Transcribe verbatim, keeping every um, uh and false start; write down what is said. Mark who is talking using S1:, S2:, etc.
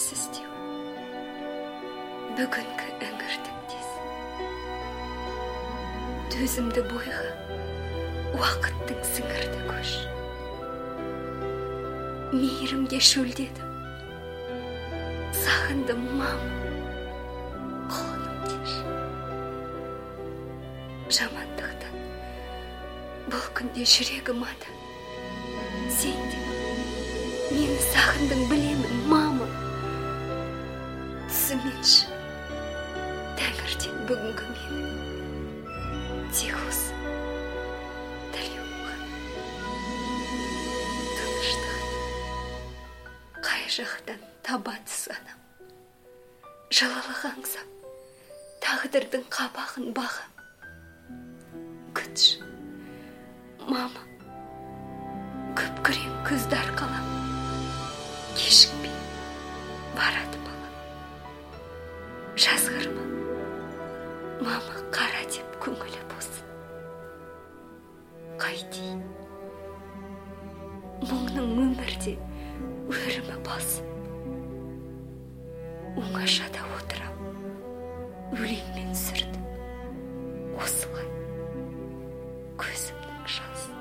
S1: сіз деу бүгінгі іңірдің тез төзімді бойға уақыттың сіңірді көш мейірімге шөлдедім сағындым мама құлыным кеш жамандықтан бұл күнде жүрегім ады сен де мені сағындың білемін мама түсіменші тәңірден бүгінгі мені тек осы тілеуім ғана тыныштық қай жақтан табады санам жылылық аңсап тағдырдың қабағын бағам күтші мама күпкірем күзді арқалап кешікпей барады балам жазғырма мама қара деп көңілі болсын қайтейін мұңның өмірде өрімі басым оңашада отырам өлеңмен сүрдім осылай көзімнің жасы